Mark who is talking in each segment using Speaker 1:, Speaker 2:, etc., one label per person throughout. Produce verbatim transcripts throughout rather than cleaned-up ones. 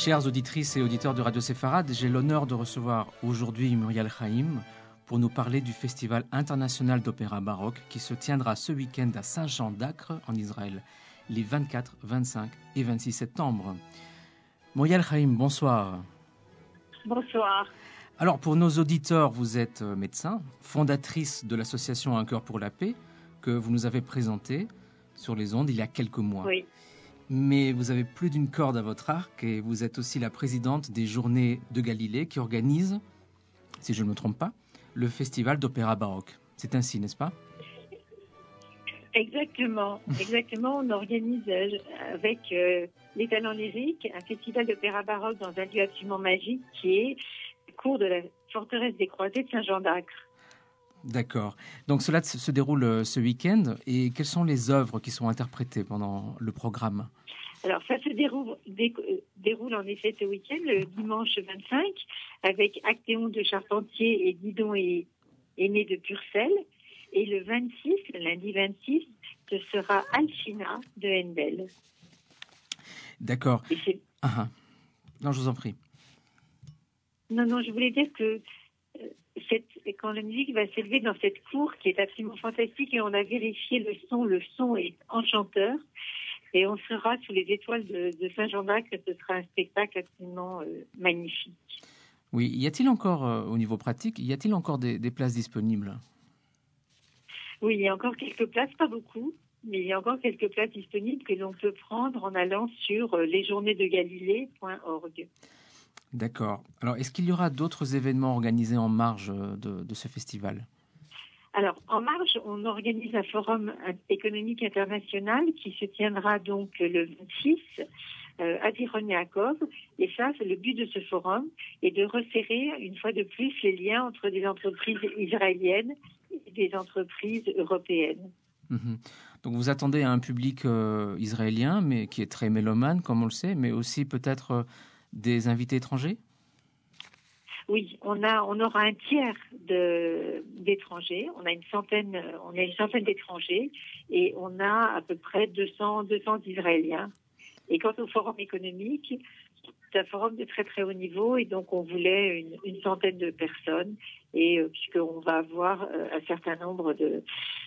Speaker 1: Chères auditrices et auditeurs de Radio Séfarade, j'ai l'honneur de recevoir aujourd'hui Muriel Chaim pour nous parler du Festival international d'opéra baroque qui se tiendra ce week-end à Saint-Jean d'Acre en Israël, les vingt-quatre, vingt-cinq et vingt-six septembre. Muriel Chaim, bonsoir.
Speaker 2: Bonsoir.
Speaker 1: Alors pour nos auditeurs, vous êtes médecin, fondatrice de l'association Un cœur pour la paix que vous nous avez présentée sur les ondes il y a quelques mois.
Speaker 2: Oui.
Speaker 1: Mais vous avez plus d'une corde à votre arc et vous êtes aussi la présidente des Journées de Galilée qui organisent, si je ne me trompe pas, le festival d'opéra baroque. C'est ainsi, n'est-ce pas ?
Speaker 2: Exactement. Exactement. On organise avec euh, les talents lyriques un festival d'opéra baroque dans un lieu absolument magique qui est le cours de la forteresse des Croisés de Saint-Jean d'Acre. D'accord. Donc cela se déroule ce week-end. Et quelles sont les œuvres qui sont interprétées pendant le programme ? Alors ça se déroule, dé, déroule en effet ce week-end, le dimanche vingt-cinq, avec Actéon de Charpentier et Didon et Aimé de Purcell. Et le vingt-six, le lundi vingt-six, ce sera Alcina de Handel. D'accord. Ah, ah. Non, je vous en prie. Non, non, je voulais dire que euh, cette, quand la musique va s'élever dans cette cour qui est absolument fantastique et on a vérifié le son, le son est enchanteur. Et on sera sous les étoiles de, de Saint-Jean d'Acre, ce sera un spectacle absolument euh, magnifique. Oui, y a-t-il encore, euh, au niveau pratique, y a-t-il encore des, des places disponibles ? Oui, il y a encore quelques places, pas beaucoup, mais il y a encore quelques places disponibles que l'on peut prendre en allant sur euh, les journées de galilée point org. D'accord. Alors, est-ce qu'il y aura d'autres événements organisés en marge de, de ce festival ? Alors, en marge, on organise un forum économique international qui se tiendra donc le vingt-six euh, à Zichron Yaakov. Et ça, c'est le but de ce forum, est de resserrer une fois de plus les liens entre des entreprises israéliennes et des entreprises européennes. Mmh. Donc, vous attendez un public euh, israélien, mais qui est très mélomane, comme on le sait, mais aussi peut-être euh, des invités étrangers ? Oui, on a, on aura un tiers de, d'étrangers. On a une centaine, on a une centaine d'étrangers et on a à peu près deux cents, deux cents Israéliens. Et quant au forum économique, c'est un forum de très très haut niveau et donc on voulait une, une centaine de personnes et euh, puisqu'on va avoir euh, un certain nombre de,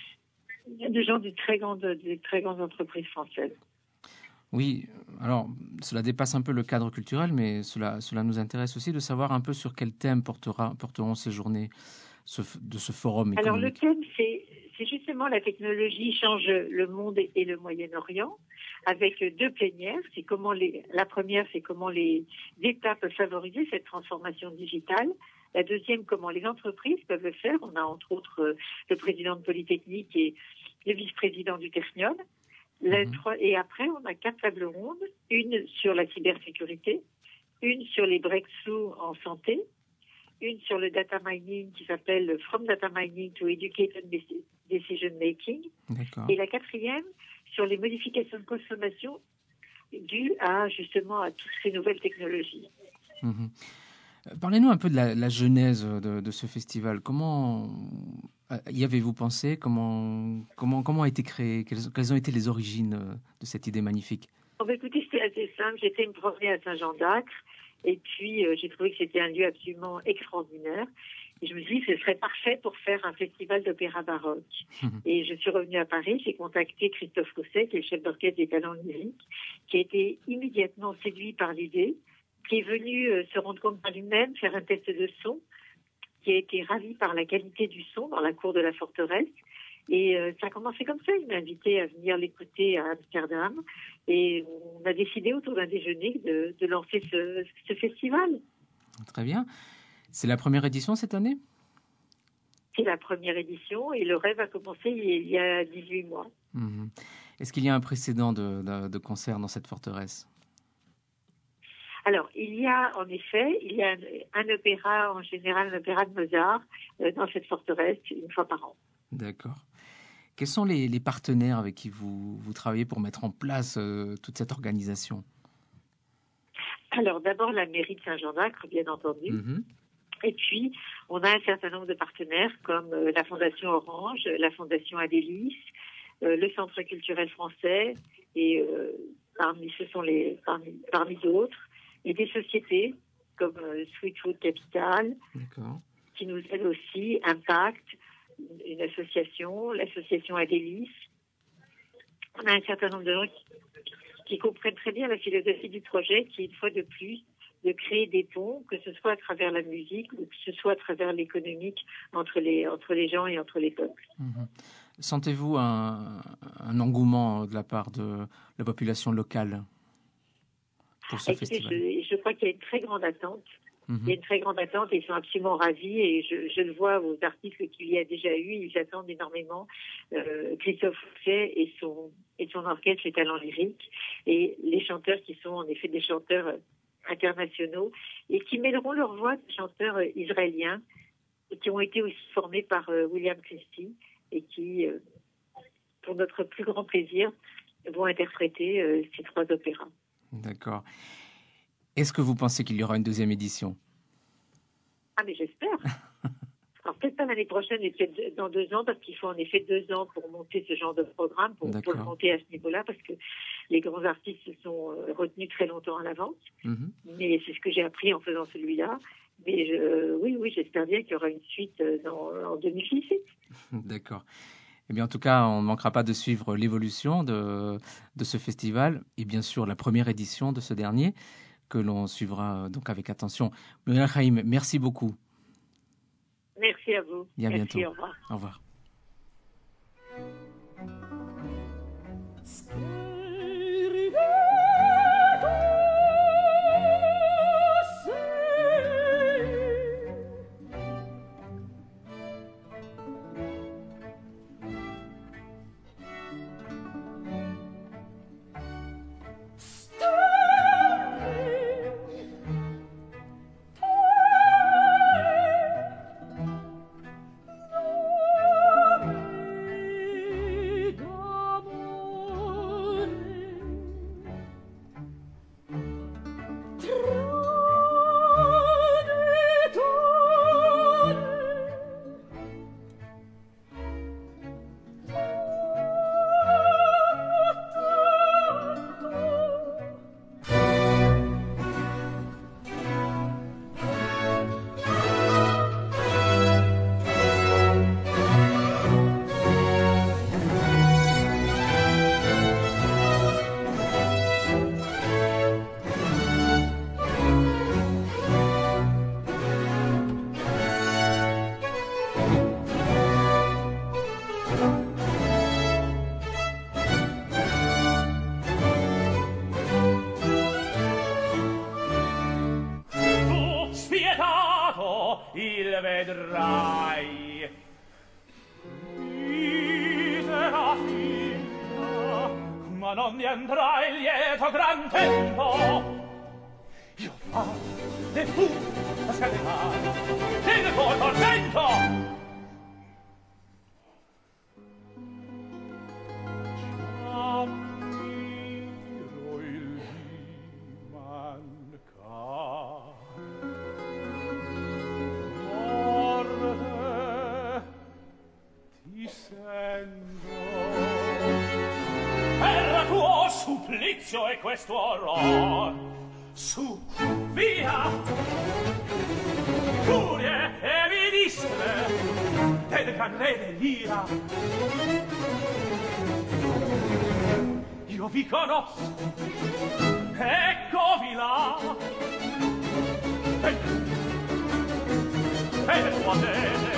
Speaker 2: de gens de très grandes, de très grandes entreprises françaises. Oui, alors cela dépasse un peu le cadre culturel, mais cela, cela nous intéresse aussi de savoir un peu sur quel thème portera, porteront ces journées ce, de ce forum économique. Alors le thème, c'est, c'est justement la technologie change le monde et le Moyen-Orient, avec deux plénières. C'est comment les, la première, c'est comment les États peuvent favoriser cette transformation digitale. La deuxième, comment les entreprises peuvent le faire. On a entre autres le président de Polytechnique et le vice-président du Technion. Le trois, et après, on a quatre tables rondes, une sur la cybersécurité, une sur les breakthroughs en santé, une sur le data mining qui s'appelle From Data Mining to Educated Decision Making, D'accord. Et la quatrième sur les modifications de consommation dues à justement à toutes ces nouvelles technologies. Mmh. Parlez-nous un peu de la, la genèse de, de ce festival. Comment y avez-vous pensé ? Comment, comment, comment a été créé ? Quelles, quelles ont été les origines de cette idée magnifique ? Oh, bah, écoutez, c'était assez simple. J'étais me promener à Saint-Jean d'Acre et puis euh, j'ai trouvé que c'était un lieu absolument extraordinaire. Et je me suis dit que ce serait parfait pour faire un festival d'opéra baroque. Mmh. Et je suis revenue à Paris, j'ai contacté Christophe Cosset, qui est le chef d'orchestre des talents lyriques, qui a été immédiatement séduit par l'idée, qui est venu euh, se rendre compte par lui-même, faire un test de son, qui a été ravi par la qualité du son dans la cour de la forteresse. Et euh, ça a commencé comme ça. Il m'a invité à venir l'écouter à Amsterdam. Et on a décidé autour d'un déjeuner de, de lancer ce, ce festival. Très bien. C'est la première édition cette année ? C'est la première édition et le rêve a commencé il y a dix-huit mois. Mmh. Est-ce qu'il y a un précédent de, de, de concert dans cette forteresse ? Alors, il y a en effet, il y a un, un opéra, en général un opéra de Mozart, euh, dans cette forteresse, une fois par an. D'accord. Quels sont les, les partenaires avec qui vous, vous travaillez pour mettre en place euh, toute cette organisation ? Alors, d'abord la mairie de Saint-Jean d'Acre, bien entendu. Mmh. Et puis, on a un certain nombre de partenaires comme euh, la Fondation Orange, la Fondation Adélis, euh, le Centre culturel français, et euh, parmi, ce sont les, parmi, parmi d'autres. et des sociétés comme euh, Sweet Food Capital,
Speaker 1: D'accord.
Speaker 2: qui nous aident aussi, Impact, une association, l'association Adélis. On a un certain nombre de gens qui, qui comprennent très bien la philosophie du projet, qui est une fois de plus de créer des ponts, que ce soit à travers la musique ou que ce soit à travers l'économique entre les, entre les gens et entre les peuples.
Speaker 1: Mmh. Sentez-vous un, un engouement de la part de la population locale pour ce
Speaker 2: Écoutez,
Speaker 1: festival?
Speaker 2: je, je crois qu'il y a une très grande attente.
Speaker 1: Mmh.
Speaker 2: Il y a une très grande attente et ils sont absolument ravis et je, je le vois aux articles qu'il y a déjà eu, ils attendent énormément euh, Christophe Fouquet et son, et son orchestre, les talents lyriques, et les chanteurs qui sont en effet des chanteurs internationaux et qui mêleront leur voix de chanteurs israéliens qui ont été aussi formés par euh, William Christie et qui, euh, pour notre plus grand plaisir, vont interpréter euh, ces trois opéras.
Speaker 1: D'accord. Est-ce que vous pensez qu'il y aura une deuxième édition?
Speaker 2: Ah, mais j'espère. Alors, peut-être pas l'année prochaine, mais peut-être dans deux ans, parce qu'il faut en effet deux ans pour monter ce genre de programme, pour, pour le monter à ce niveau-là, parce que les grands artistes se sont retenus très longtemps à l'avance. Mm-hmm. Mais c'est ce que j'ai appris en faisant celui-là. Mais je, oui, oui, j'espère bien qu'il y aura une suite dans, en deux mille dix-huit.
Speaker 1: D'accord. Eh bien, en tout cas, on ne manquera pas de suivre l'évolution de, de ce festival et bien sûr la première édition de ce dernier que l'on suivra donc avec attention. Muriel Chaim, merci beaucoup.
Speaker 2: Merci à vous.
Speaker 1: Et à
Speaker 2: merci,
Speaker 1: bientôt.
Speaker 2: Au revoir.
Speaker 1: Au revoir.
Speaker 3: Il vedrai misera figlia, ma non ne andrà il lieto gran tempo. Io fa le fu a scatenare il tuo tormento. Supplizio e questo orror. Su, via! Furie e ministre del gran re dell'ira. Io vi conosco, eccovi là. E, e le sue